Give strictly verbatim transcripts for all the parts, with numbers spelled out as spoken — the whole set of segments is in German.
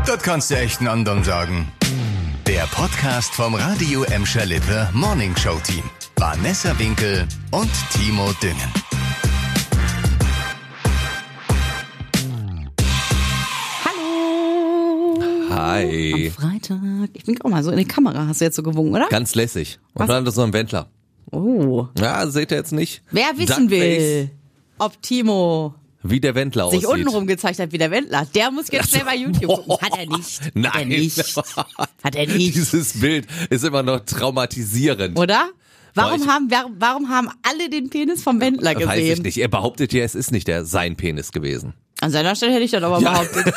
Das kannst du echt einen anderen sagen. Der Podcast vom Radio Emscher Lippe Morning Show Team. Vanessa Winkel und Timo Düngen. Hallo. Hi. Am Freitag. Ich bin auch mal so in die Kamera, hast du jetzt so gewunken, oder? Ganz lässig. Und Was? dann ist so ein Wendler. Oh. Ja, seht ihr jetzt nicht? Wer wissen Duckface, will, ob Timo wie der Wendler sich aussieht. untenrum gezeigt hat wie der Wendler, der muss jetzt schnell bei YouTube gucken. Hat er nicht. Hat er Nein. nicht. Hat er nicht. Dieses Bild ist immer noch traumatisierend. Oder? Warum ich- haben, warum, warum haben alle den Penis vom Wendler gesehen? Weiß ich nicht. Er behauptet ja, es ist nicht der sein Penis gewesen. An seiner Stelle hätte ich das aber Ja. behauptet.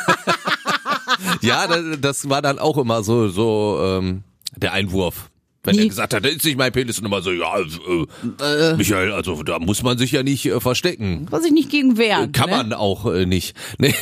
Ja, das, das war dann auch immer so, so ähm, der Einwurf. Wenn Nie. er gesagt hat, das ist nicht mein Penis, und immer so, ja, äh, Michael, also da muss man sich ja nicht äh, verstecken. Muss ich nicht gegen wehren. Kann ne? man auch äh, nicht. Nee.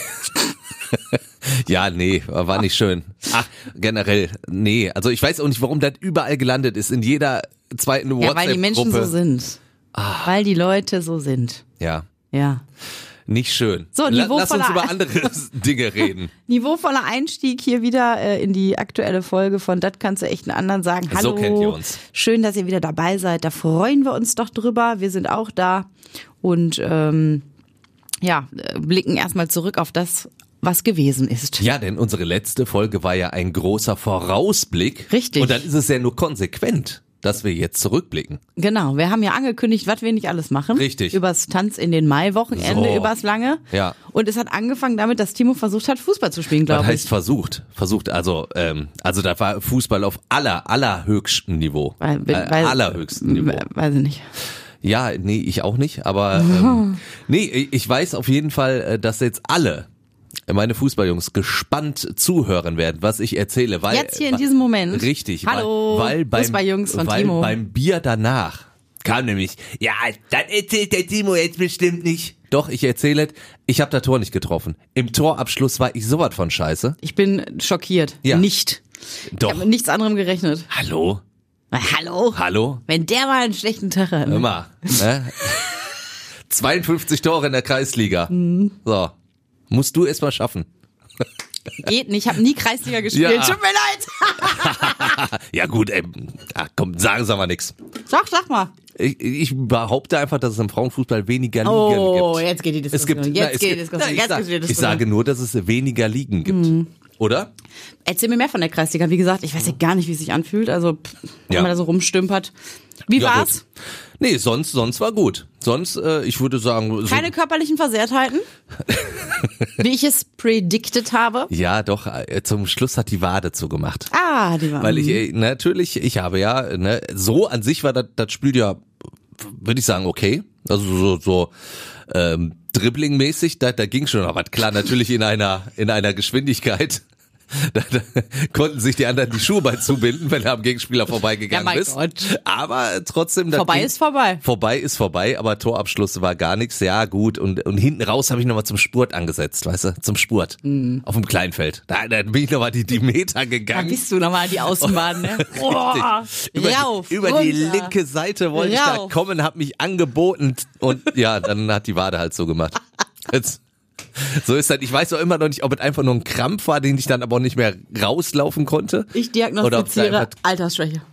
Ja, nee, war nicht schön. Ach, generell, nee. Also ich weiß auch nicht, warum das überall gelandet ist. In jeder zweiten Ja, WhatsApp-Gruppe. weil die Menschen so sind. Weil die Leute so sind. Ja, Ja. nicht schön. So, La- Lass uns niveauvoller- über andere Dinge reden. Niveauvoller Einstieg hier wieder äh, in die aktuelle Folge von Das kannst du echt einen anderen sagen. Hallo. So kennt ihr uns. Schön, dass ihr wieder dabei seid. Da freuen wir uns doch drüber. Wir sind auch da und ähm, ja, äh, blicken erstmal zurück auf das, was gewesen ist. Ja, denn unsere letzte Folge war ja ein großer Vorausblick. Richtig. Und dann ist es ja nur konsequent, dass wir jetzt zurückblicken. Genau, wir haben ja angekündigt, was wir nicht alles machen. Richtig. Übers Tanz in den Mai-Wochenende, So. übers lange. Ja. Und es hat angefangen damit, dass Timo versucht hat, Fußball zu spielen, Was glaube heißt ich. versucht? Versucht, also, ähm, also da war Fußball auf aller, allerhöchstem Niveau. Weil, äh, weil, allerhöchstem Niveau. Weiß ich nicht. Ja, nee, ich auch nicht, aber ähm, nee, ich weiß auf jeden Fall, äh, dass jetzt alle meine Fußballjungs gespannt zuhören werden, was ich erzähle, weil Jetzt hier in diesem Moment. richtig, Hallo, weil, weil beim Fußballjungs von weil Timo. beim Bier danach kam nämlich, ja, das erzählt der Timo jetzt bestimmt nicht. Doch, ich erzähle es, ich habe das Tor nicht getroffen. Im Torabschluss war ich sowas von scheiße. Ich bin schockiert. Ja. Nicht. Ich Doch. habe mit nichts anderem gerechnet. Hallo? Na, hallo? Hallo? Wenn der mal einen schlechten Tag hat. Ne? Immer. Ne? zweiundfünfzig Tore in der Kreisliga. Mhm. So. Musst du erst mal schaffen. Geht nicht. Ich habe nie Kreisliga gespielt. Ja. Tut mir leid. Ja gut, ey, ja, komm, sagen Sie mal nix. Sag, sag mal. Ich, ich behaupte einfach, dass es im Frauenfußball weniger Ligen Oh, gibt. jetzt geht die Es Diskussion. gibt, jetzt na, es geht die gibt, Diskussion. na, ich, Jetzt sag, geht die ich Diskussion. sage nur, dass es weniger Ligen gibt. Mhm. Oder? Erzähl mir mehr von der Kreisliga. Wie gesagt, ich weiß ja gar nicht, wie es sich anfühlt. Also, pff, wenn Ja. man da so rumstümpert. Wie Ja, war's? gut. Nee, sonst, sonst war gut. Sonst, äh, ich würde sagen... So, Keine körperlichen Versehrtheiten? Wie ich es predicted habe? ja, doch, äh, zum Schluss hat die Wade zugemacht. Ah, die war. Weil ich, äh, natürlich, ich habe ja, ne, so an sich war das, das Spiel ja, würde ich sagen, okay. Also so, so ähm, Dribbling-mäßig, da, da ging schon, aber klar, natürlich in einer, in einer Geschwindigkeit. Da, da konnten sich die anderen die Schuhe bei zubinden, wenn er am Gegenspieler vorbeigegangen Ja, mein ist. Gott. Aber trotzdem. das Vorbei ging- ist vorbei. Vorbei ist vorbei, aber Torabschluss war gar nichts. Ja, gut. Und, und hinten raus habe ich nochmal zum Spurt angesetzt, weißt du? Zum Spurt. Auf dem Kleinfeld. Da, da bin ich nochmal die, die Meter Da gegangen. bist du nochmal die Außenbahn, ne? Boah, Über, rauf, die, über die runter. linke Seite wollte ich da Rauf. kommen, hab mich angeboten und ja, dann hat die Wade halt so gemacht. Jetzt, so ist das. Ich weiß auch immer noch nicht, ob es einfach nur ein Krampf war, den ich dann aber auch nicht mehr rauslaufen konnte. Ich Oder ob diagnostiziere da einfach- Altersschwäche.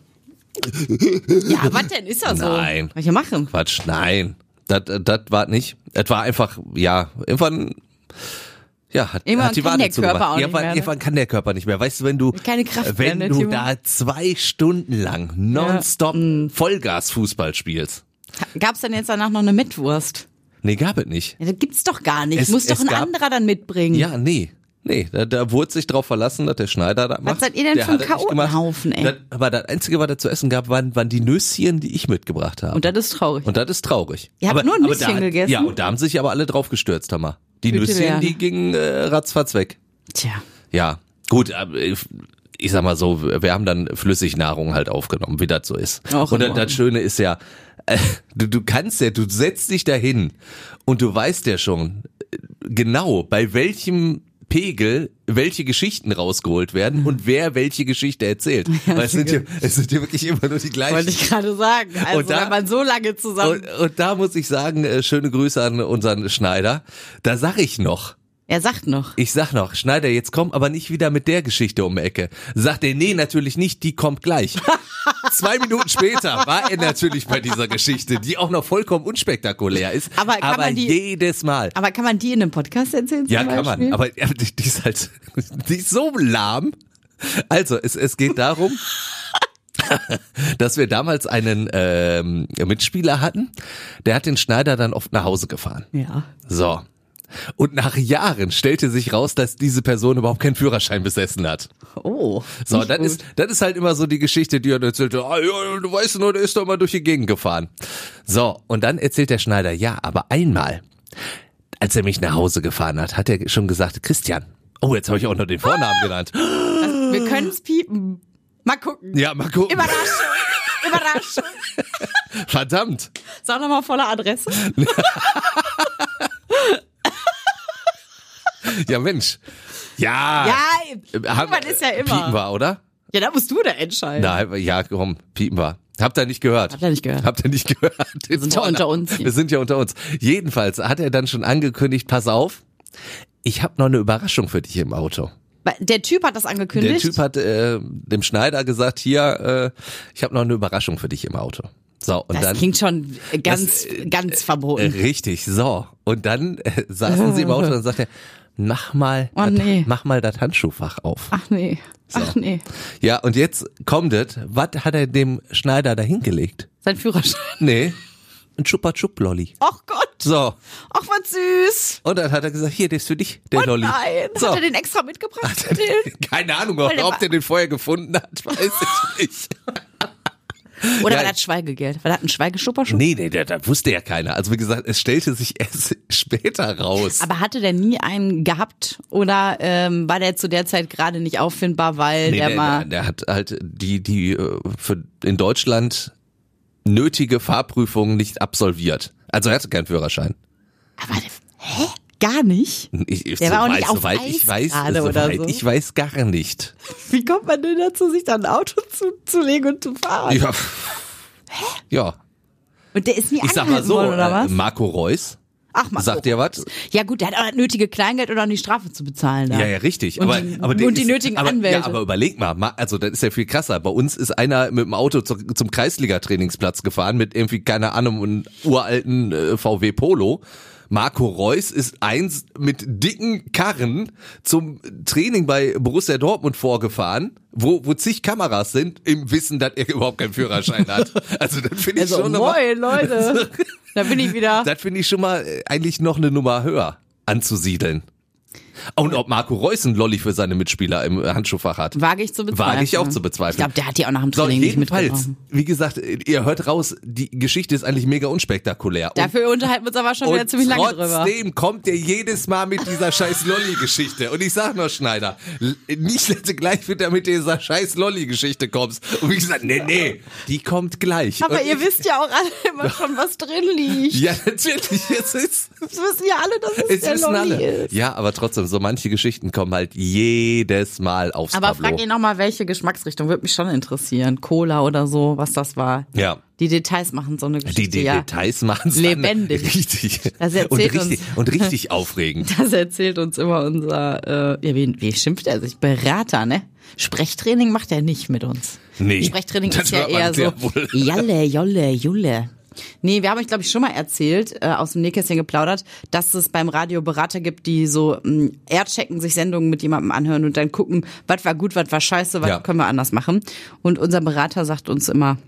Ja, was denn? Ist das so? Nein. Was ich machen? Quatsch, nein. Das, das war nicht. Es war einfach, ja, irgendwann, ja, hat, Irgendwann hat die kann Wade der zugemacht. Körper auch nicht irgendwann, mehr, ne? irgendwann kann der Körper nicht mehr. Weißt du, wenn du, Keine Kraft wenn mehr, ne, du Timo? da zwei Stunden lang nonstop Vollgas-Fußball spielst. Gab's denn jetzt danach noch eine Mettwurst? Nee, gab es nicht. Ja, das gibt's doch gar nicht. Es- Muss doch es ein gab- anderer dann mitbringen. Ja, nee. Nee, da, da wurde sich drauf verlassen, dass der Schneider das macht. seid ihr denn Der für ein hat das nicht gemacht. Chaotenhaufen, ey? Das, aber das Einzige, was da zu essen gab, waren, waren die Nüsschen, die ich mitgebracht habe. Und das ist traurig. Und das ist traurig. Ihr habt aber, nur ein aber Nüsschen da, gegessen? Ja, und da haben sich aber alle drauf gestürzt, Hammer. Die Bitte Nüsschen, wer? die gingen äh, ratzfatz weg. Tja. Ja, gut, aber ich ich sag mal so, wir haben dann Flüssignahrung halt aufgenommen, wie das so ist. Auch und in das, das Schöne ist ja, äh, du, du kannst ja, du setzt dich dahin und du weißt ja schon äh, genau, bei welchem Pegel welche Geschichten rausgeholt werden und wer welche Geschichte erzählt. Weil es sind, ja, es sind ja wirklich immer nur die gleichen. Wollte ich gerade sagen. Also Und da- wenn man so lange zusammen... Und, und da muss ich sagen, äh, schöne Grüße an unseren Schneider. Da sag ich noch, Er sagt noch. Ich sag noch, Schneider, jetzt komm aber nicht wieder mit der Geschichte um die Ecke. Sagt er, nee, natürlich nicht, die kommt gleich. Zwei Minuten später war er natürlich bei dieser Geschichte, die auch noch vollkommen unspektakulär ist, aber, kann aber man die, jedes Mal. Aber kann man die in einem Podcast erzählen? Ja, zum kann Beispiel? man, aber ja, die, die ist halt, die ist so lahm. Also, es, es geht darum, dass wir damals einen ähm, Mitspieler hatten, der hat den Schneider dann oft nach Hause gefahren. Ja. So. Und nach Jahren stellte sich raus, dass diese Person überhaupt keinen Führerschein besessen hat. Oh. So, das ist, das ist halt immer so die Geschichte, die er erzählt, ah, ja, du weißt nur, der ist doch mal durch die Gegend gefahren. So, und dann erzählt der Schneider, ja, aber einmal, als er mich nach Hause gefahren hat, hat er schon gesagt, Christian. Oh, jetzt habe ich auch noch den Vornamen genannt. Das, wir können es piepen. Mal gucken. Ja, mal gucken. Überraschung. Überraschung. Verdammt. Sag nochmal volle Adresse. Ja, Mensch. Ja. Ja, irgendwann ist ja immer. Piepen wir, oder? Ja, da musst du da entscheiden. Nein, ja, komm, piepen wir. Habt ihr nicht gehört? Habt ihr nicht gehört? Habt ihr nicht gehört? Wir sind ja unter uns hier. Wir sind ja unter uns. Jedenfalls hat er dann schon angekündigt, pass auf, ich habe noch eine Überraschung für dich im Auto. Der Typ hat das angekündigt? Der Typ hat äh, dem Schneider gesagt, hier, äh, ich habe noch eine Überraschung für dich im Auto. So, und das dann, klingt schon ganz, das, ganz verboten. Äh, richtig, so. Und dann äh, saßen sie im Auto und sagte er, mach mal, oh, dat, nee. mach mal das Handschuhfach auf. Ach nee, So. ach nee. Ja, und jetzt kommt es, was hat er dem Schneider da hingelegt? Sein Führerschein. Nee, ein Chupa-Chup-Lolli. Ach Gott. So. Ach, was süß. Und dann hat er gesagt, hier, der ist für dich, der Oh Lolli. nein, So. hat er den extra mitgebracht? Hat er den, keine Ahnung, ob, der ob war- der den vorher gefunden hat, weiß ich nicht. Oder Ja. war das Schweigegeld? War das ein Schweigeschupperschub? Nee, nee, da, da wusste ja keiner. Also wie gesagt, es stellte sich erst später raus. Aber hatte der nie einen gehabt? Oder ähm, war der zu der Zeit gerade nicht auffindbar, weil nee, der, der, mal... der, der hat halt die, die äh, für in Deutschland nötige Fahrprüfung nicht absolviert. Also er hatte keinen Führerschein. Aber, hä? Gar nicht? Ich, ich, Der war auch soweit, nicht auf soweit Eis ich weiß, gerade oder soweit so. ich weiß gar nicht. Wie kommt man denn dazu, sich dann ein Auto zu, zu legen und zu fahren? Ja. Ja. Und der ist nie Ich sag mal angehalten so, worden, oder äh, was? Marco Reus, Ach, Marco sagt dir was? Ja gut, der hat auch das nötige Kleingeld, um die Strafe zu bezahlen. Da. Ja, ja, richtig. Und aber, die- aber der und die ist, nötigen aber, Anwälte. Ja, aber überleg mal, ma- also das ist ja viel krasser. Bei uns ist einer mit dem Auto zu, zum Kreisliga-Trainingsplatz gefahren mit irgendwie, keine Ahnung, einem uralten äh, V W Polo. Marco Reus ist eins mit dicken Karren zum Training bei Borussia Dortmund vorgefahren, wo, wo zig Kameras sind, im Wissen, dass er überhaupt keinen Führerschein hat. Also das finde ich Also, schon nochmal, moin, Leute. Da bin ich wieder. das finde ich schon mal äh, eigentlich noch eine Nummer höher anzusiedeln. Und ob Marco Reus einen Lolli für seine Mitspieler im Handschuhfach hat. Wage ich zu bezweifeln. Wage ich auch zu bezweifeln. Ich glaube, der hat die auch nach dem So, Training nicht jedenfalls, mitgenommen. wie gesagt, ihr hört raus, die Geschichte ist eigentlich mega unspektakulär. Und, Dafür unterhalten wir uns aber schon wieder und ziemlich lange drüber. trotzdem kommt er jedes Mal mit dieser scheiß Lolli-Geschichte. Und ich sag nur, Schneider, l- nicht, dass du gleich wieder mit dieser scheiß Lolli-Geschichte kommst. Und wie gesagt, nee, nee, die kommt gleich. Aber und ihr ich, wisst ja auch alle immer schon, was drin liegt. Ja, natürlich, es ist... Das wissen ja alle, dass es, Es der wissen Lolli alle. ist. Ja, aber trotzdem, so manche Geschichten kommen halt jedes Mal aufs Aber Tableau. frag ihn nochmal, welche Geschmacksrichtung, würde mich schon interessieren. Cola oder so, was das war. Ja. Die Details machen so eine Geschichte, Die, die ja. Details machen es Lebendig. Richtig. Das erzählt und richtig, uns- und richtig aufregend. Das erzählt uns immer unser, äh, ja, wie, wie schimpft er sich? Berater, ne? Sprechtraining macht er nicht mit uns. Nee, Sprechtraining das ist ja hört man eher so, sehr wohl. Jalle, Jolle, Julle. Nee, wir haben euch, glaube ich, schon mal erzählt, äh, aus dem Nähkästchen geplaudert, dass es beim Radio Berater gibt, die so mh, airchecken, sich Sendungen mit jemandem anhören und dann gucken, was war gut, was war scheiße, was Ja. können wir anders machen. Und unser Berater sagt uns immer,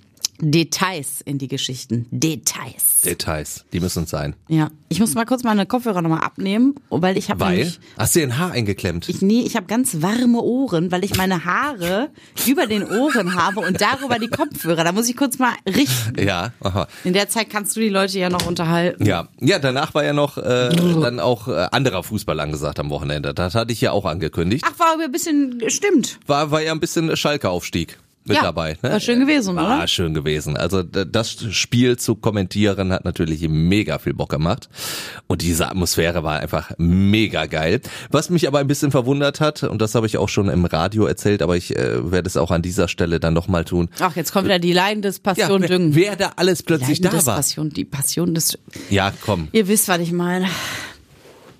Details in die Geschichten. Details. Details, die müssen uns sein. Ja, ich muss mal kurz meine Kopfhörer nochmal abnehmen, weil ich habe Weil? nämlich... Hast du dir ein Haar eingeklemmt? Ich, nee, ich habe ganz warme Ohren, weil ich meine Haare über den Ohren habe und darüber die Kopfhörer. Da muss ich kurz mal richten. Ja, aha. In der Zeit kannst du die Leute ja noch unterhalten. Ja, ja, danach war ja noch äh, dann auch äh, anderer Fußball angesagt am Wochenende. Das hatte ich ja auch angekündigt. Ach, war aber ein bisschen, stimmt. War, war ja ein bisschen Schalke-Aufstieg mit Ja, dabei. Ne? war schön gewesen, war oder? schön gewesen. Also d- das Spiel zu kommentieren hat natürlich mega viel Bock gemacht. Und diese Atmosphäre war einfach mega geil. Was mich aber ein bisschen verwundert hat, und das habe ich auch schon im Radio erzählt, aber ich äh, werde es auch an dieser Stelle dann nochmal tun. Ach, jetzt kommt wieder die Leidenspassion wer, düngen. wer da alles plötzlich da war. Passion, die Passion des... Ja, komm. Ihr wisst, was ich meine.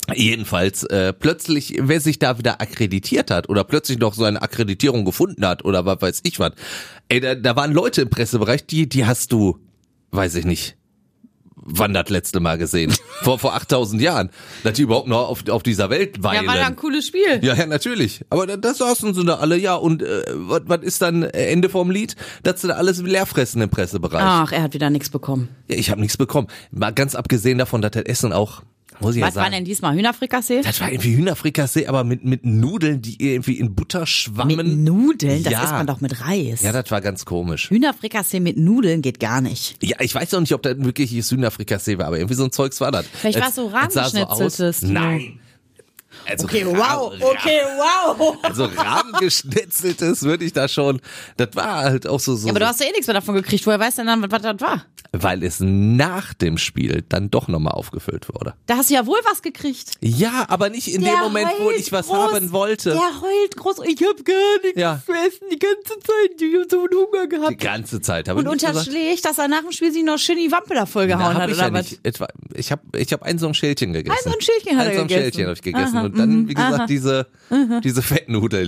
Jedenfalls, äh, plötzlich, wer sich da wieder akkreditiert hat oder plötzlich noch so eine Akkreditierung gefunden hat oder was weiß ich was, ey, da, da waren Leute im Pressebereich, die, die hast du, weiß ich nicht, wann das letzte Mal gesehen? vor vor achttausend Jahren, dass die überhaupt noch auf, auf dieser Welt weilen. Ja, war ja ein cooles Spiel. Ja, ja, natürlich. Aber da, das saßen sie da alle, ja, und äh, was was ist dann Ende vom Lied? Dass sie da alles leer fressen im Pressebereich. Ach, er hat wieder nichts bekommen. Ja, ich habe nichts bekommen. Mal ganz abgesehen davon, dass das Essen auch, muss ich ja Was sagen. war denn diesmal? Hühnerfrikassee? Das war irgendwie Hühnerfrikassee, aber mit mit Nudeln, die irgendwie in Butter schwammen. Mit Nudeln? Das Ja. isst man doch mit Reis. Ja, das war ganz komisch. Hühnerfrikassee mit Nudeln geht gar nicht. Ja, ich weiß auch nicht, ob das wirklich Hühnerfrikassee war, aber irgendwie so ein Zeugs war das. Vielleicht war es so Rahmengeschnitzeltes. Nein. Also Okay, Ra- wow, okay, wow. Also Rahmengeschnitzeltes würde ich da schon, das war halt auch so, so. Ja, aber du hast ja eh nichts mehr davon gekriegt. Woher weißt du denn dann, was das war? Weil es nach dem Spiel dann doch nochmal aufgefüllt wurde. Da hast du ja wohl was gekriegt. Ja, aber nicht in dem Moment, wo heult ich was groß. haben wollte. Der heult groß. Ich hab gar nichts Ja. zu essen die ganze Zeit. Ich hab so einen Hunger Die gehabt. ganze Zeit habe ich Und nicht gesagt. unterschlägt, dass er nach dem Spiel sich noch schön die Wampe da vollgehauen Na, hab hat, ich oder ja was? nicht. Etwa, ich habe ich hab ein so ein Schälchen gegessen. Ein so ein Schälchen hat ein er so ein gegessen. Schälchen habe ich gegessen. Aha, und dann, mhm, wie gesagt, aha. diese, diese Fettnudeln.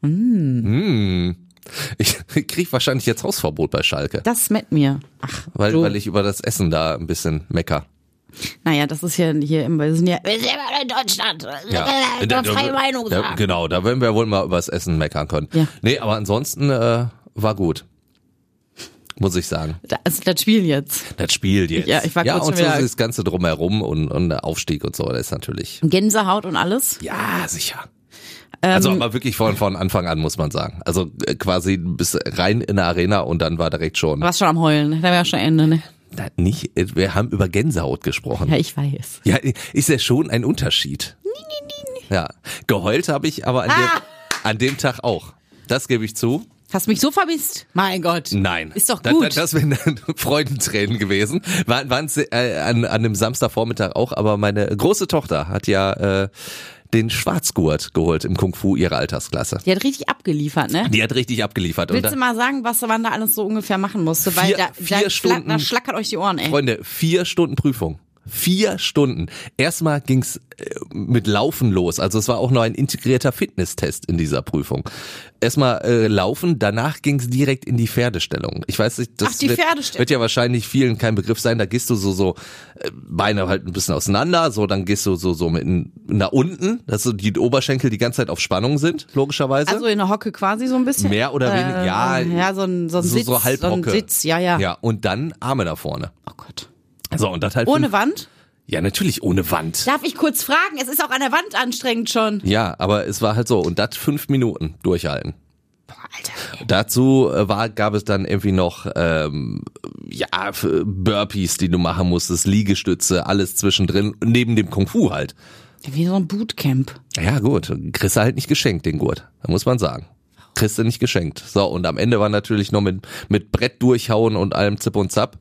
Mm. Ich krieg wahrscheinlich jetzt Hausverbot bei Schalke. Das schmeckt mir. Ach, Weil, so. weil ich über das Essen da ein bisschen mecker. Naja, das ist ja hier immer, wir sind ja, wir sind ja in Deutschland. Ja. Ja. Da- Freie da- Meinung da- sagen. Genau, da werden wir wohl mal über das Essen meckern können. Ja. Nee, aber ansonsten äh, war gut. Muss ich sagen. Das ist das Spiel jetzt. Das Spiel jetzt. Ja, ich war ja kurz und schon so wieder- das Ganze drumherum und, und der Aufstieg und so, das ist natürlich. Gänsehaut und alles. Ja, sicher. Also Ähm, aber wirklich von, von Anfang an, muss man sagen. Also äh, quasi bis rein in der Arena und dann war direkt schon. warst schon am Heulen, ne? Da wäre schon Ende, ne? Na, nicht, äh, wir haben über Gänsehaut gesprochen. Ja, ich weiß. Ja, ist ja schon ein Unterschied. Ja, geheult habe ich aber an, Ah! dem, an dem Tag auch. Das gebe ich zu. Hast mich so vermisst? Mein Gott. Nein. Ist doch Das, gut. das, das wären Freudentränen gewesen. War, waren äh, an, an dem Samstagvormittag auch, aber meine große Tochter hat ja äh, den Schwarzgurt geholt im Kung Fu ihrer Altersklasse. Die hat richtig abgeliefert, ne? Die hat richtig abgeliefert. Willst Und du mal sagen, was man da alles so ungefähr machen musste? Weil Vier- da, vier da, schla Stunden- da schlackert euch die Ohren, ey. Freunde, vier Stunden Prüfung. Vier Stunden. Erstmal ging's äh, mit Laufen los. Also es war auch noch ein integrierter Fitnesstest in dieser Prüfung. Erstmal äh, Laufen, danach ging's direkt in die Pferdestellung. Ich weiß nicht, das Ach, die wird, Pferdestellung. wird ja wahrscheinlich vielen kein Begriff sein. Da gehst du so so äh, Beine halt ein bisschen auseinander, so dann gehst du so so mit n- nach unten, dass so die Oberschenkel die ganze Zeit auf Spannung sind, logischerweise. Also in der Hocke quasi so ein bisschen? Mehr oder weniger, ja. Ja, so ein, so ein so, Sitz, so so ein Halbhocke. Sitz, ja, ja. Ja, und dann Arme da vorne. Oh Gott. So, und das halt Ohne fünf- Wand? Ja, natürlich ohne Wand. Darf ich kurz fragen? Es ist auch an der Wand anstrengend schon. Ja, aber es war halt so. Und das fünf Minuten durchhalten. Boah, Alter. Dazu äh, war, gab es dann irgendwie noch ähm, ja f- Burpees, die du machen musstest, Liegestütze, alles zwischendrin, neben dem Kung Fu halt. Wie so ein Bootcamp. Ja gut, kriegst du halt nicht geschenkt, den Gurt. Da muss man sagen. Kriegst du nicht geschenkt. So, und am Ende war natürlich noch mit, mit Brett durchhauen und allem Zip und Zap.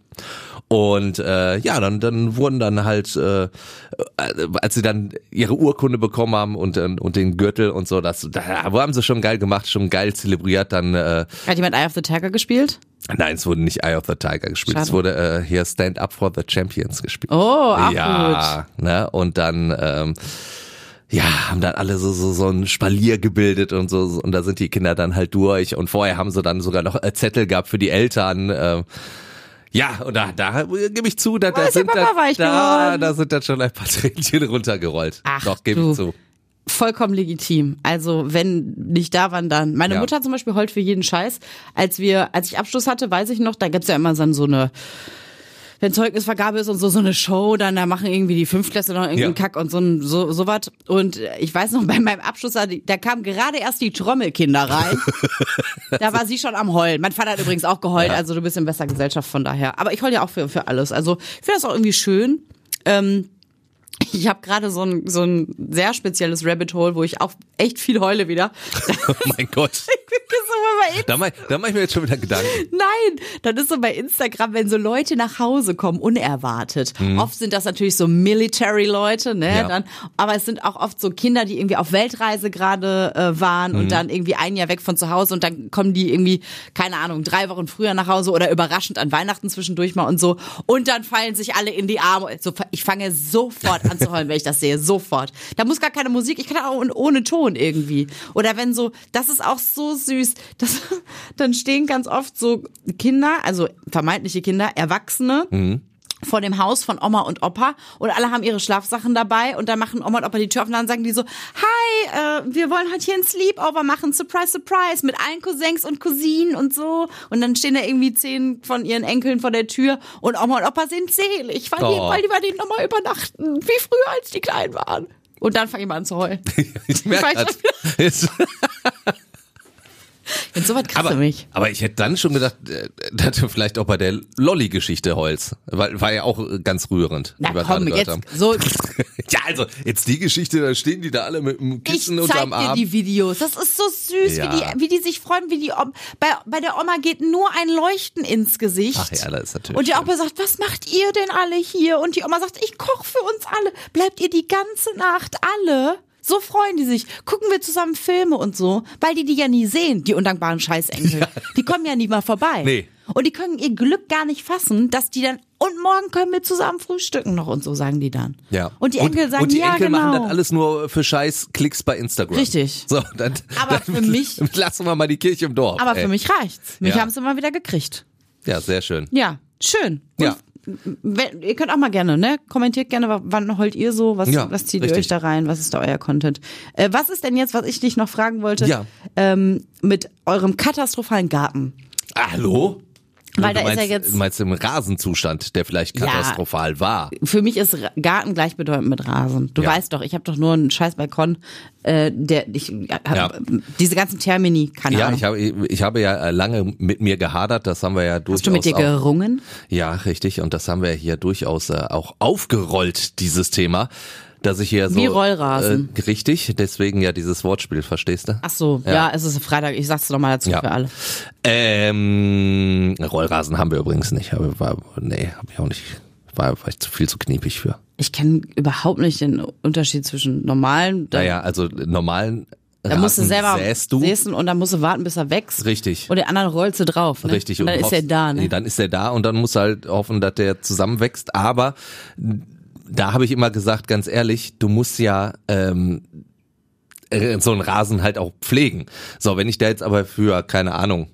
Und äh, ja, dann dann wurden dann halt, äh, als sie dann ihre Urkunde bekommen haben und äh, und den Gürtel und so, das da haben sie schon geil gemacht, schon geil zelebriert. Dann äh, Hat jemand Eye of the Tiger gespielt? nein, es wurde nicht Eye of the Tiger gespielt, Schade. es wurde äh, hier Stand Up for the Champions gespielt. Oh, auch ja, ne? Und dann ähm, ja, haben dann alle so so so ein Spalier gebildet und so und da sind die Kinder dann halt durch und vorher haben sie dann sogar noch äh, Zettel gehabt für die Eltern. Äh, ja, und da, da gebe ich zu, da, da, Oh, ist der sind Papa da, weich da, geworden. da sind dann schon ein paar Tränchen runtergerollt. Ach, Doch, gebe du. ich zu. Vollkommen legitim. Also wenn nicht da waren, dann. Meine Ja. Mutter zum Beispiel heult für jeden Scheiß. Als wir, als ich Abschluss hatte, weiß ich noch, da gibt's ja immer dann so eine, wenn Zeugnisvergabe ist und so so eine Show, dann da machen irgendwie die Fünftklässler noch irgendeinen Ja. Kack und so ein, so so was. Und ich weiß noch, bei meinem Abschluss, da, da kamen gerade erst die Trommelkinder rein. Da war sie schon am Heulen. Mein Vater hat übrigens auch geheult, Ja. also du bist in besser Gesellschaft von daher. Aber ich heule ja auch für für alles. Also ich finde das auch irgendwie schön. Ähm, Ich habe gerade so ein, so ein sehr spezielles Rabbit Hole, wo ich auch echt viel heule wieder. Oh mein Gott. Ich kriege so bei Da mach, da mach ich mir jetzt schon wieder Gedanken. Nein, das ist so bei Instagram, wenn so Leute nach Hause kommen, unerwartet. Mhm. Oft sind das natürlich so Military-Leute, ne? Ja. Dann, aber es sind auch oft so Kinder, die irgendwie auf Weltreise gerade äh, waren mhm. und dann irgendwie ein Jahr weg von zu Hause und dann kommen die irgendwie, keine Ahnung, drei Wochen früher nach Hause oder überraschend an Weihnachten zwischendurch mal und so. Und dann fallen sich alle in die Arme. So, ich fange sofort an zu heulen, wenn ich das sehe. Sofort. Da muss gar keine Musik, ich kann auch ohne Ton irgendwie. Oder wenn so, das ist auch so süß, das, dann stehen ganz oft so Kinder, also vermeintliche Kinder, Erwachsene, mhm. vor dem Haus von Oma und Opa und alle haben ihre Schlafsachen dabei und dann machen Oma und Opa die Tür auf und dann sagen die so, hi, äh, wir wollen heute hier ein Sleepover machen, surprise, surprise, mit allen Cousins und Cousinen und so und dann stehen da irgendwie zehn von ihren Enkeln vor der Tür und Oma und Opa sind selig, weil, oh. die, weil die bei denen nochmal übernachten, wie früher, als die klein waren. Und dann fange ich mal an zu heulen. Ich merke das. Ich bin so weit krass aber, für mich. Aber ich hätte dann schon gedacht, dass du vielleicht auch bei der Lolli-Geschichte heulst. Weil war ja auch ganz rührend. Na komm, jetzt haben. so. Ja, also jetzt die Geschichte, da stehen die da alle mit dem Kissen unterm Arm. Ich zeig dir die Videos. Das ist so süß, ja. wie, die, wie die sich freuen, wie die Oma, bei, bei der Oma geht nur ein Leuchten ins Gesicht. Ach ja, das ist natürlich. Und die Opa sagt, was macht ihr denn alle hier? Und die Oma sagt, ich koche für uns alle. Bleibt ihr die ganze Nacht alle? So freuen die sich. Gucken wir zusammen Filme und so, weil die die ja nie sehen, die undankbaren Scheißenkel. Ja. Die kommen ja nie mal vorbei. Nee. Und die können ihr Glück gar nicht fassen, dass die dann, und morgen können wir zusammen frühstücken noch und so, sagen die dann. Ja. Und die Enkel und, sagen, und die ja, Enkel genau. machen das alles nur für scheiß Klicks bei Instagram. Richtig. So, dann, aber dann für mich. Lassen wir mal die Kirche im Dorf. Aber ey. für mich reicht's. Mich ja. haben sie immer wieder gekriegt. Ja, sehr schön. Ja, schön. Und ja. Wenn, ihr könnt auch mal gerne, ne? Kommentiert gerne, wann heult ihr so? Was, ja, was zieht richtig. ihr euch da rein? Was ist da euer Content? Äh, was ist denn jetzt, was ich dich noch fragen wollte, ja. ähm, mit eurem katastrophalen Garten? Hallo? Weil du da meinst, ist ja jetzt. Du meinst im Rasenzustand, der vielleicht katastrophal ja, war. Für mich ist Garten gleichbedeutend mit Rasen. Du ja. weißt doch, ich habe doch nur einen scheiß Balkon, äh, der ich hab, ja. diese ganzen Termini, keine ja, Ahnung. ich habe ich habe ja lange mit mir gehadert, das haben wir ja durchaus. Hast du mit dir gerungen? Auch, ja, richtig, und das haben wir hier durchaus äh, auch aufgerollt, dieses Thema. Dass ich hier so. Wie Rollrasen. Äh, richtig, deswegen ja dieses Wortspiel, verstehst du? Ach so, ja, ja es ist Freitag, ich sag's nochmal dazu ja. für alle. Ähm, Rollrasen haben wir übrigens nicht, aber war, nee, hab ich auch nicht, war, war ich zu viel zu kniepig für. Ich kenne überhaupt nicht den Unterschied zwischen normalen. Naja, also normalen Da musst du selber säst du. säßen und dann musst du warten, bis er wächst. Richtig. Und den anderen rollst du drauf. Ne? Richtig. Und dann und ist er da, ne? Nee, dann ist er da und dann musst du halt hoffen, dass der zusammenwächst. Aber da habe ich immer gesagt, ganz ehrlich, du musst ja ähm, so einen Rasen halt auch pflegen. So, wenn ich da jetzt aber für, keine Ahnung,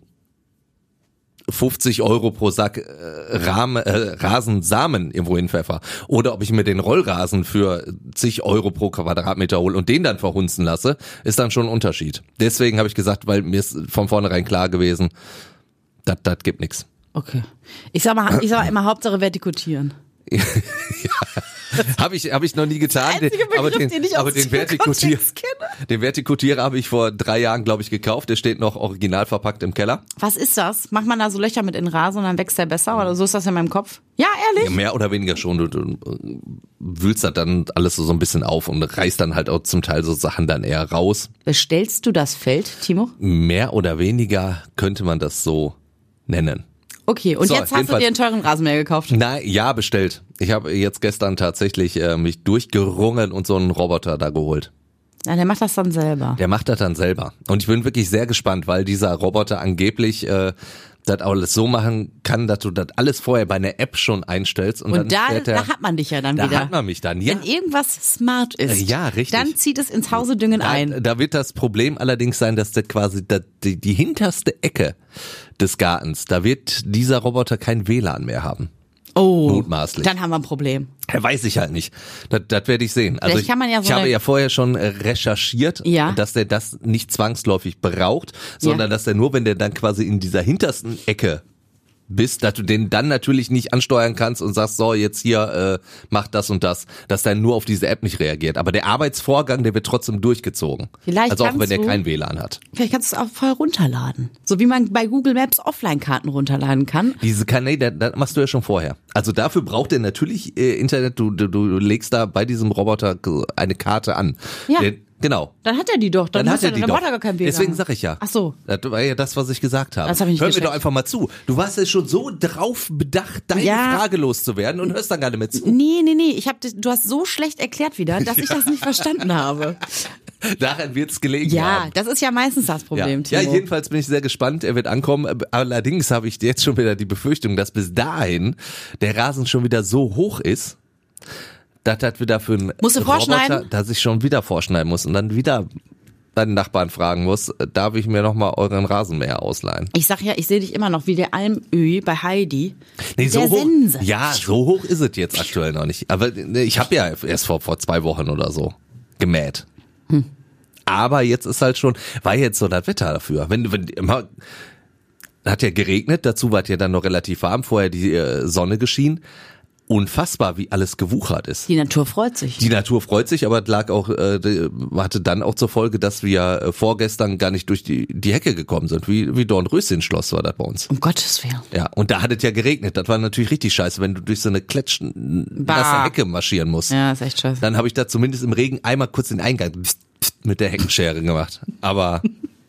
fünfzig Euro pro Sack äh, Rahmen, äh, Rasensamen irgendwo hinpfeffer oder ob ich mir den Rollrasen für zig Euro pro Quadratmeter hole und den dann verhunzen lasse, ist dann schon ein Unterschied. Deswegen habe ich gesagt, weil mir ist von vornherein klar gewesen, das das gibt nichts. Okay. Ich sag mal, ich sag mal immer Hauptsache vertikutieren. Ja, habe ich habe ich noch nie getan, Der einzige Begriff, aber den, den ich aber aus den dem Vertikutier, Kontext kenne. den Vertikutierer habe ich vor drei Jahren, glaube ich, gekauft. Der steht noch original verpackt im Keller. Was ist das? Macht man da so Löcher mit in den Rasen und dann wächst der besser? Oder so ist das in meinem Kopf? Ja, ehrlich? Ja, mehr oder weniger schon. Du, du wühlst das dann alles so, so ein bisschen auf und reißt dann halt auch zum Teil so Sachen dann eher raus. Bestellst du das Feld, Timo? Mehr oder weniger könnte man das so nennen. Okay, und so, jetzt hast du dir einen teuren Rasenmäher gekauft? Na ja, bestellt. Ich habe jetzt gestern tatsächlich äh, mich durchgerungen und so einen Roboter da geholt. Ja, der macht das dann selber. Der macht das dann selber. Und ich bin wirklich sehr gespannt, weil dieser Roboter angeblich äh, das alles so machen kann, dass du das alles vorher bei einer App schon einstellst. Und, und dann da, fährt der, da hat man dich ja dann da wieder. Da hat man mich dann, ja. Wenn irgendwas smart ist, ja, richtig. dann zieht es ins Hausedüngen da, ein. Da wird das Problem allerdings sein, dass der quasi da, die, die hinterste Ecke des Gartens, da wird dieser Roboter kein W L A N mehr haben. Oh, mutmaßlich. Dann haben wir ein Problem. Ja, weiß ich halt nicht. Das, das werde ich sehen. Also ich, kann man ja so ich habe eine- ja vorher schon äh, recherchiert, Ja. dass der das nicht zwangsläufig braucht, sondern Ja. dass der nur, wenn der dann quasi in dieser hintersten Ecke bist, dass du den dann natürlich nicht ansteuern kannst und sagst, so jetzt hier, äh, mach das und das, dass der nur auf diese App nicht reagiert. Aber der Arbeitsvorgang, der wird trotzdem durchgezogen. Vielleicht also auch kannst wenn der du- kein W L A N hat. Vielleicht kannst du es auch voll runterladen. So wie man bei Google Maps Offline-Karten runterladen kann. Diese Kanäle, das, das machst du ja schon vorher. Also dafür braucht er natürlich äh, Internet, du, du, du legst da bei diesem Roboter eine Karte an. Ja. Der, Genau. Dann hat er die doch. Dann, Dann muss hat er er, die dann doch. braucht er gar kein Vegan. Deswegen sag ich ja. Ach so. Das war ja das, was ich gesagt habe. Das hab ich nicht Hör mir gecheckt. doch einfach mal zu. Du warst ja schon so drauf bedacht, deine Ja. Frage loszuwerden und hörst dann gar nicht mehr zu. Nee, nee, nee. Ich hab, das- du hast so schlecht erklärt wieder, dass ich das nicht verstanden habe. Daran wird's gelegen Ja, haben. das ist ja meistens das Ja. Problem, ja, Timo. jedenfalls bin ich sehr gespannt. Er wird ankommen. Allerdings habe ich jetzt schon wieder die Befürchtung, dass bis dahin der Rasen schon wieder so hoch ist, dass das wieder für einen Musst du Roboter, vorschneiden? dass ich schon wieder vorschneiden muss und dann wieder deinen Nachbarn fragen muss, darf ich mir nochmal euren Rasenmäher ausleihen? Ich sag ja, ich sehe dich immer noch wie der Almöhi bei Heidi. Nee, der so hoch, Sense. ja, so hoch ist es jetzt aktuell noch nicht. Aber ne, ich habe ja erst vor, vor zwei Wochen oder so gemäht. Hm. Aber jetzt ist halt schon, war jetzt so das Wetter dafür. Wenn, wenn immer, hat ja geregnet, dazu war es ja dann noch relativ warm, vorher die äh, Sonne geschienen. Unfassbar, wie alles gewuchert ist. Die Natur freut sich. Die Natur freut sich, aber es lag auch, äh, die- hatte dann auch zur Folge, dass wir äh, vorgestern gar nicht durch die, die Hecke gekommen sind. Wie, wie Dornröschen-Schloss war das bei uns. Um Gottes Willen. Ja, und da hat es ja geregnet. Das war natürlich richtig scheiße, wenn du durch so eine kletschen, nasse Bah. Hecke marschieren musst. Ja, ist echt scheiße. Dann habe ich da zumindest im Regen einmal kurz den Eingang pst, pst, mit der Heckenschere gemacht. Aber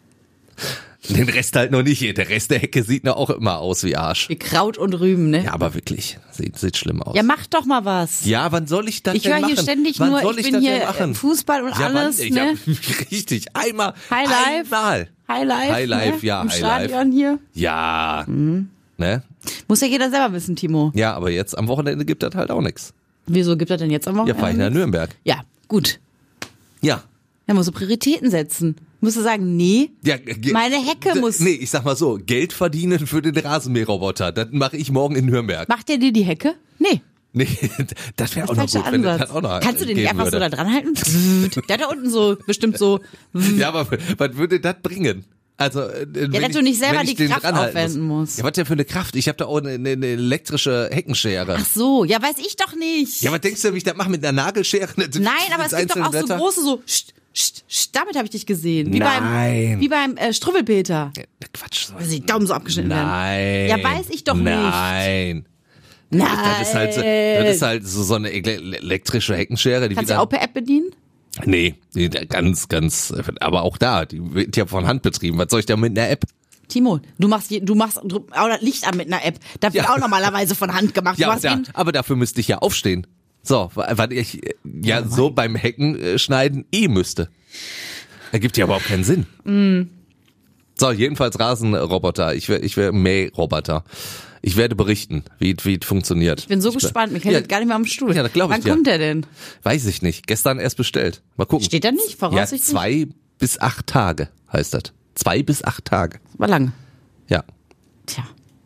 den Rest halt noch nicht. Der Rest der Hecke sieht noch auch immer aus wie Arsch. Wie Kraut und Rüben, ne? Ja, aber wirklich, sieht, sieht schlimm aus. Ja, mach doch mal was. Ja, wann soll ich das Ich denn höre machen? hier ständig wann nur, soll ich ich bin das denn hier machen? Fußball und Ja, alles, wann, ich ne? hab, richtig, einmal, High Life. einmal. High Life, High Life, ne? ja, Im High Life. Stadion hier. Ja, Mhm. ne? Muss ja jeder selber wissen, Timo. Ja, aber jetzt am Wochenende gibt das halt auch nichts. Wieso gibt er denn jetzt am Ja, Wochenende? fahr ich nach nichts? Nürnberg. Ja, gut. Ja. Er muss so Prioritäten setzen. Musst du sagen, nee, Ja, ge- meine Hecke d- muss... Nee, ich sag mal so, Geld verdienen für den Rasenmäherroboter, das mache ich morgen in Nürnberg. Macht der dir die Hecke? Nee. Nee, das wäre auch noch Falscher gut, wenn Ansatz. das auch noch Kannst du den nicht geben einfach würde. so da dran halten? Der hat da unten so, bestimmt so... Ja, aber was würde das bringen? Also, äh, wenn dass ich- du nicht selber wenn ich die den Kraft dranhalten aufwenden musst. Ja, was denn für eine Kraft? Ich habe da auch eine, eine, eine elektrische Heckenschere. Ach so, ja, weiß ich doch nicht. Ja, was denkst du, wie ich das mache mit einer Nagelschere? Nein, aber es gibt doch auch so große, so... St, st, st, damit habe ich dich gesehen. Wie Nein. beim, wie beim äh, Struwwelpeter. Ja, Quatsch. So. Also die Daumen so abgeschnitten werden. Nein. Ja, weiß ich doch nicht. Nein. Nein. Das ist halt, so- das ist halt so, so eine ele- elektrische Heckenschere. Die Kannst du wieder, auch per App bedienen? Nee, die- ganz, ganz, aber auch da, die wird ja von Hand betrieben. Was soll ich da mit einer App? Timo, du machst, je- du machst auch das Licht an mit einer App. Das wird Ja. auch normalerweise von Hand gemacht. Ja, du aber, hast da, ihn, aber dafür müsste ich ja aufstehen. So, weil ich ja so beim Hecken äh, schneiden eh müsste. Ergibt ja überhaupt keinen Sinn. Mm. So, jedenfalls Rasenroboter. Ich wäre ich wär Mähroboter. Ich werde berichten, wie wie es funktioniert. ich bin so Ich gespannt, mich ja, hält gar nicht mehr am Stuhl. Ja, das glaub ich Wann dir. kommt der denn? Weiß ich nicht. Gestern erst bestellt. Mal gucken. Steht da nicht, Ja, voraussichtlich? zwei bis acht Tage heißt das. Zwei bis acht Tage. War lang. Ja. Tja,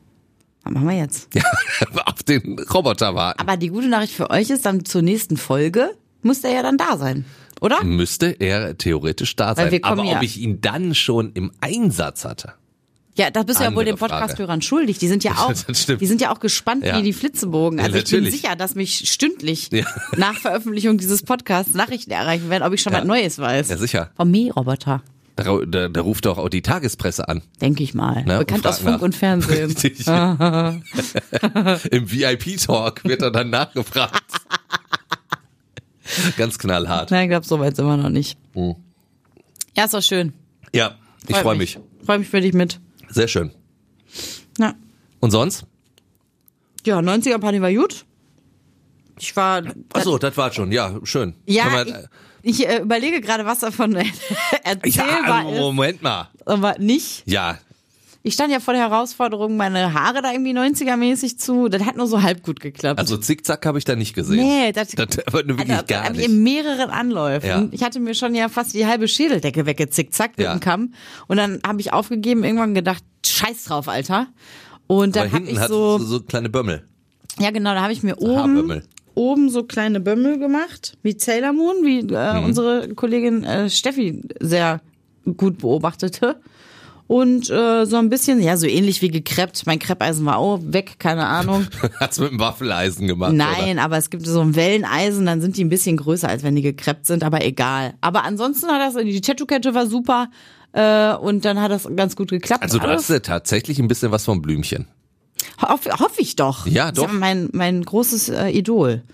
was machen wir jetzt? Ja, auf den Roboter warten. Aber die gute Nachricht für euch ist, dann zur nächsten Folge muss der ja dann da sein, oder? Müsste er theoretisch da Weil sein. wir kommen Aber ja- ob ich ihn dann schon im Einsatz hatte. Ja, da bist du ja wohl Andere den Podcast-Hörern schuldig. Die sind ja auch, Das stimmt. die sind ja auch gespannt Ja. wie die Flitzebogen. Ja, Also ich bin natürlich. sicher, dass mich stündlich Ja. nach Veröffentlichung dieses Podcasts Nachrichten erreichen werden, ob ich schon Ja. was Neues weiß. Ja, sicher. Vom Mähroboter, Da, da, da ruft doch auch die Tagespresse an. denke ich mal. Ne? Bekannt Und aus fragt Funk nach. und Fernsehen. Richtig. Im V I P-Talk wird er dann nachgefragt. Ganz knallhart. Nein, ich glaube, so weit sind wir noch nicht. Mhm. Ja, ist doch schön. Ja, ich freue mich. Freue mich für dich mit. Sehr schön. Ja, Und sonst? ja neunziger-Party war gut. Ich war... Achso, das war schon. Ja, schön. Ja, Kann man- ich, ich äh, überlege gerade, was davon erzählbar ja, ist, Moment mal. aber nicht. Ja, Ich stand ja vor der Herausforderung, meine Haare da irgendwie neunziger-mäßig zu. Das hat nur so halb gut geklappt. also Zickzack habe ich da nicht gesehen. nee, das, Das aber nur wirklich das, gar hab ich nicht. in mehreren Anläufen. Ja. Ich hatte mir schon ja fast die halbe Schädeldecke weggezickzackt mit Ja. dem Kamm. Und dann habe ich aufgegeben, irgendwann gedacht, scheiß drauf, Alter. Und dann Aber habe hinten ich hat so, so kleine Bömmel. ja genau, da habe ich mir oben, Haarbömmel. oben so kleine Bömmel gemacht, wie Sailor Moon, wie äh, Mhm. unsere Kollegin äh, Steffi sehr gut beobachtete. Und äh, so ein bisschen, ja, so ähnlich wie gekreppt. Mein Kreppeisen war auch weg, keine Ahnung. Hat's mit dem Waffeleisen gemacht. Nein, aber es gibt so ein Welleneisen, dann sind die ein bisschen größer, als wenn die gekreppt sind, aber egal. Aber ansonsten hat das, die Tattoo-Kette war super äh, und dann hat das ganz gut geklappt. Also du Alles. hast ja tatsächlich ein bisschen was vom Blümchen. Hoffe hoff ich doch. Ja, Das ist doch. mein, mein großes äh, Idol.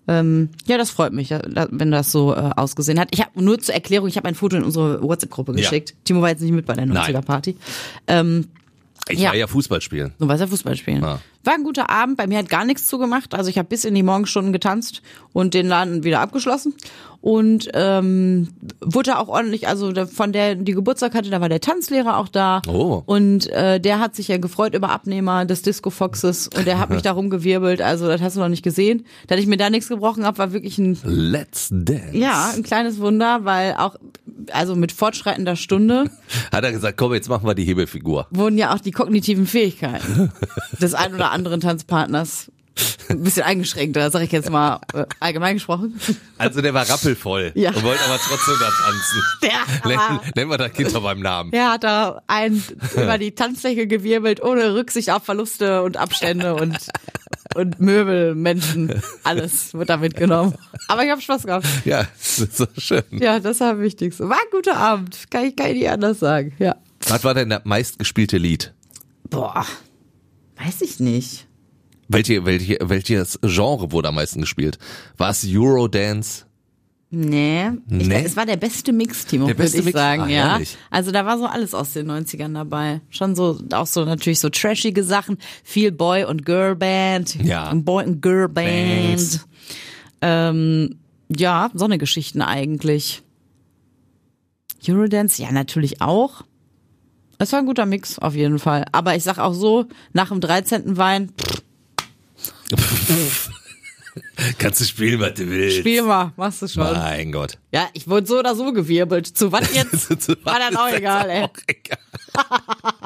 Ähm, ja, das freut mich, wenn das so äh, ausgesehen hat. Ich habe nur zur Erklärung, ich habe ein Foto in unsere WhatsApp-Gruppe geschickt. Ja. Timo war jetzt nicht mit bei der neunziger-Party. Ähm, ich ja. war ja Fußball spielen. Du warst ja Fußball spielen. Ja. War ein guter Abend, bei mir hat gar nichts zugemacht. Also ich habe bis in die Morgenstunden getanzt und den Laden wieder abgeschlossen. Und ähm, wurde auch ordentlich, also von der, die Geburtstag hatte, da war der Tanzlehrer auch da. Oh. Und äh, der hat sich ja gefreut über Abnehmer des Disco Foxes und der hat mich da rumgewirbelt. Also das hast du noch nicht gesehen. Dass ich mir da nichts gebrochen habe, war wirklich ein Let's Dance. Ja, ein kleines Wunder, weil auch, also mit fortschreitender Stunde hat er gesagt, komm, jetzt machen wir die Hebelfigur. Wurden ja auch die kognitiven Fähigkeiten des ein oder anderen Tanzpartners ein bisschen eingeschränkter, sag ich jetzt mal äh, allgemein gesprochen. Also der war rappelvoll ja. und wollte aber trotzdem da tanzen. Der, Nennen, nennen wir das Kind doch beim Namen. Der hat da einen über die Tanzfläche gewirbelt, ohne Rücksicht auf Verluste und Abstände und und Möbel, Menschen, alles wird da mitgenommen. Aber ich habe Spaß gehabt. Ja, das ist so schön. Ja, das war am wichtigsten. War ein guter Abend, kann ich, kann ich nicht anders sagen. Ja. Was war denn das meistgespielte Lied? Boah, weiß ich nicht. Welche, welche, welches Genre wurde am meisten gespielt? War es Eurodance? Nee, ich, nee. Es war der beste Mix, Timo, würde ich Mix? sagen, ah, ja. Herrlich. Also da war so alles aus den neunzigern dabei. Schon so, auch so natürlich so trashige Sachen. Viel Boy- und Girl-Band. Ja. Boy- und Girl-Band. Ähm, ja, so eine Geschichten eigentlich. Eurodance, ja, natürlich auch. Es war ein guter Mix, auf jeden Fall. Aber ich sag auch so, nach dem dreizehnten Wein, Kannst du spielen, was du willst. Spiel mal, machst du schon. Mein Gott. Ja, ich wurde so oder so gewirbelt. Zu was jetzt? Zu war dann auch egal, ey. Auch egal.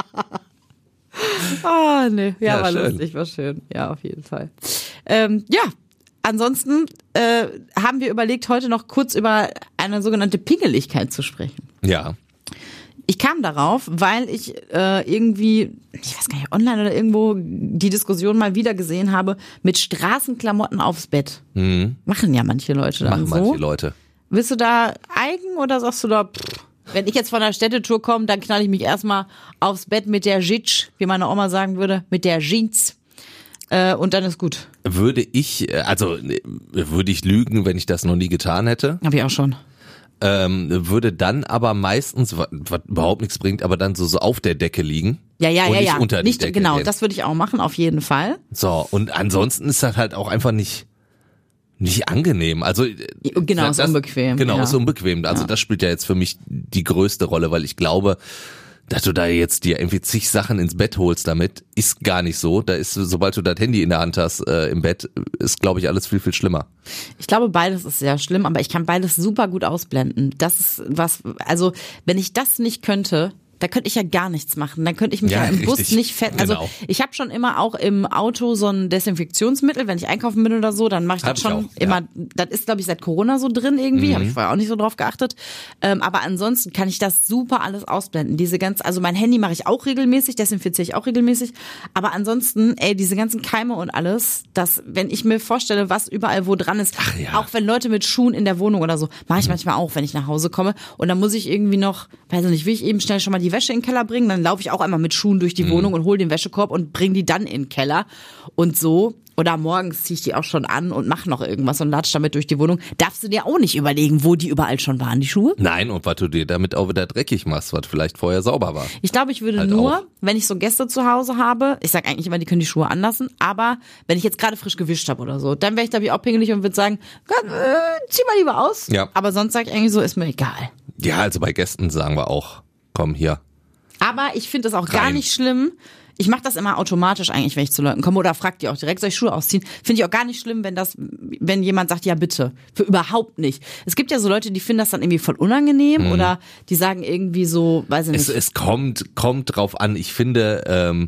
Ah, nee. Ja, Ja, war schön. lustig, war schön. Ja, auf jeden Fall. Ähm, ja, ansonsten äh, haben wir überlegt, heute noch kurz über eine sogenannte Pingeligkeit zu sprechen. Ja. Ich kam darauf, weil ich äh, irgendwie, ich weiß gar nicht, online oder irgendwo die Diskussion mal wieder gesehen habe, mit Straßenklamotten aufs Bett. Mhm. Machen ja manche Leute dann Machen so. manche Leute. Bist du da eigen oder sagst du da, pff, wenn ich jetzt von der Städtetour komme, dann knall ich mich erstmal aufs Bett mit der Jitsch, wie meine Oma sagen würde, mit der Jeans. Äh, und dann ist gut. Würde ich, äh, also äh, würde ich lügen, wenn ich das noch nie getan hätte. Hab ich auch schon. Ähm, würde dann aber meistens, was, was überhaupt nichts bringt, aber dann so, so auf der Decke liegen. Ja, ja, und ja, nicht ja. unter die Nicht, Decke genau, gehen. das würde ich auch machen, auf jeden Fall. So, und ansonsten ist das halt auch einfach nicht nicht angenehm. Also Genau, das, ist unbequem. Genau, ja. ist unbequem. Also Ja. das spielt ja jetzt für mich die größte Rolle, weil ich glaube, dass du da jetzt dir irgendwie zig Sachen ins Bett holst damit, ist gar nicht so. Da ist, sobald du das Handy in der Hand hast äh, im Bett, ist, glaube ich, alles viel, viel schlimmer. Ich glaube, beides ist sehr schlimm, aber ich kann beides super gut ausblenden. Das ist was, also wenn ich das nicht könnte, da könnte ich ja gar nichts machen. Dann könnte ich mich ja, Ja, im Bus richtig. nicht fett. Also Genau. ich habe schon immer auch im Auto so ein Desinfektionsmittel, wenn ich einkaufen bin oder so, dann mache ich Hab das ich schon auch, ja. immer. Das ist, glaube ich, seit Corona so drin irgendwie. Mhm. Habe ich vorher auch nicht so drauf geachtet. Ähm, aber ansonsten kann ich das super alles ausblenden. Diese ganz, also mein Handy mache ich auch regelmäßig, desinfiziere ich auch regelmäßig. Aber ansonsten, ey, diese ganzen Keime und alles, das, wenn ich mir vorstelle, was überall wo dran ist, Ach ja. auch wenn Leute mit Schuhen in der Wohnung oder so, mache ich manchmal auch, wenn ich nach Hause komme. Und dann muss ich irgendwie noch, weiß ich nicht, will ich eben schnell schon mal die Wäsche in den Keller bringen, dann laufe ich auch einmal mit Schuhen durch die Wohnung und hole den Wäschekorb und bringe die dann in den Keller. Und so, oder morgens ziehe ich die auch schon an und mache noch irgendwas und latsch damit durch die Wohnung. Darfst du dir auch nicht überlegen, wo die überall schon waren, die Schuhe? Nein, und was du dir damit auch wieder dreckig machst, was vielleicht vorher sauber war. Ich glaube, ich würde Halt nur, auch. wenn ich so Gäste zu Hause habe, ich sage eigentlich immer, die können die Schuhe anlassen, aber wenn ich jetzt gerade frisch gewischt habe oder so, dann wäre ich, glaube ich, auch pingelig und würde sagen, Gott, äh, zieh mal lieber aus. Ja. Aber sonst sage ich eigentlich so, ist mir egal. Ja, also bei Gästen sagen wir auch, komm hier. Aber ich finde es auch gar Rein. nicht schlimm. Ich mache das immer automatisch eigentlich, wenn ich zu Leuten komme oder frag die auch direkt, soll ich Schuhe ausziehen? Finde ich auch gar nicht schlimm, wenn das, wenn jemand sagt, ja bitte. Für überhaupt nicht. Es gibt ja so Leute, die finden das dann irgendwie voll unangenehm Mhm. oder die sagen irgendwie so, weiß ich nicht. Es, es kommt, kommt drauf an. Ich finde, ähm,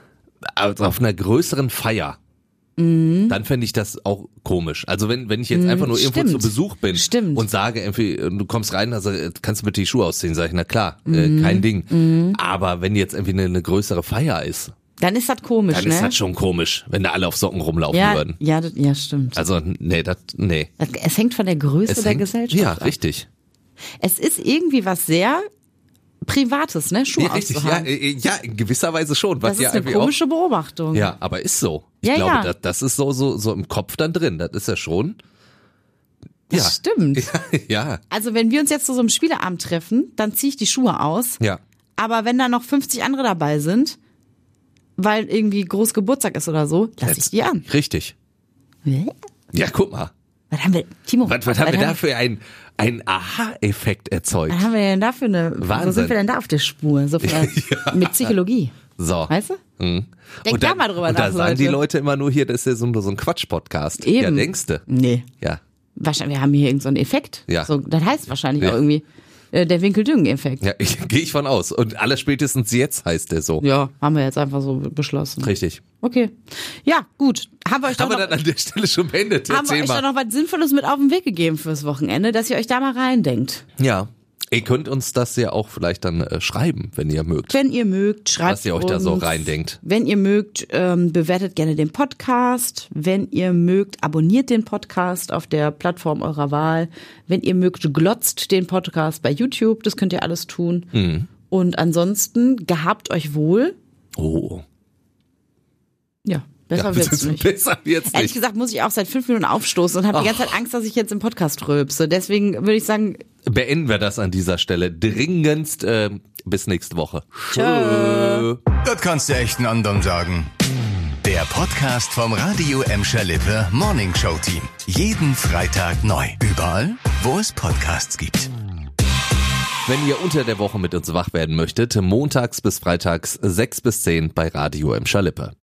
also auf einer größeren Feier, Mhm. dann fände ich das auch komisch. Also wenn, wenn ich jetzt einfach nur irgendwo stimmt. zu Besuch bin Stimmt. und sage, irgendwie, du kommst rein, also kannst du bitte die Schuhe ausziehen, sage ich, na klar, Mhm. äh, kein Ding. Aber wenn jetzt irgendwie eine, eine größere Feier ist, Dann ist das komisch, dann ne? ist das schon komisch, wenn da alle auf Socken rumlaufen ja, würden. ja, das, ja, stimmt. Also, nee, das, nee. Das, es hängt von der Größe Es der hängt- Gesellschaft Ja, ab. richtig. Es ist irgendwie was sehr Privates, ne? Schuhe Ja, richtig, ja, auszuhaben. äh, ja, in gewisser Weise schon. Was Das ist ja eine irgendwie auch, komische Beobachtung. ja, aber ist so. Ich Ja, glaube, ja. Das, das ist so, so, so im Kopf dann drin. Das ist ja schon. Das ja. stimmt. Ja. Also wenn wir uns jetzt zu so einem Spieleabend treffen, dann ziehe ich die Schuhe aus. Ja. Aber wenn da noch fünfzig andere dabei sind, weil irgendwie groß Geburtstag ist oder so, lasse ich die an. Richtig. Ja, guck mal. Was haben wir, Timo? Was, was haben wir da für einen, einen Aha-Effekt erzeugt? Was haben wir denn da für eine, Wahnsinn. wo sind wir denn da auf der Spur? So von der, Ja. mit Psychologie. So. Weißt du? Mhm. Denk und da da mal drüber und nach, da sagen Leute. die Leute immer nur hier, das ist ja so, so ein Quatsch-Podcast. Eben. Ja, denkst du? Nee. Ja. Wahrscheinlich, wir haben hier irgendeinen so einen Effekt. Ja. So, das heißt wahrscheinlich Ja. auch irgendwie äh, der Winkeldüngen-Effekt. Ja, ich, gehe ich von aus. Und alles spätestens jetzt heißt der so. Ja, haben wir jetzt einfach so beschlossen. Richtig. Okay. Ja, gut. Haben wir euch doch Haben wir noch, dann an der Stelle schon beendet? haben wir Erzähl euch mal. doch noch was Sinnvolles mit auf den Weg gegeben fürs Wochenende, dass ihr euch da mal reindenkt. Ja. Ihr könnt uns das ja auch vielleicht dann äh, schreiben, wenn ihr mögt. Wenn ihr mögt, schreibt Was ihr euch uns. da so reindenkt. Wenn ihr mögt, ähm, bewertet gerne den Podcast. Wenn ihr mögt, abonniert den Podcast auf der Plattform eurer Wahl. Wenn ihr mögt, glotzt den Podcast bei YouTube. Das könnt ihr alles tun. Mhm. Und ansonsten, gehabt euch wohl. Oh. Ja, besser Ja, wird's das ist nicht. besser jetzt Ehrlich nicht. gesagt muss ich auch seit fünf Minuten aufstoßen und habe die ganze Zeit Angst, dass ich jetzt im Podcast rülpse. Deswegen würde ich sagen, Beenden wir das an dieser Stelle dringendst. Äh, bis nächste Woche. Tschö. Das kannst du echt einen anderen sagen. Der Podcast vom Radio Emscher Lippe Morning Show Team. Jeden Freitag neu. Überall, wo es Podcasts gibt. Wenn ihr unter der Woche mit uns wach werden möchtet, montags bis freitags sechs bis zehn bei Radio Emscher Lippe.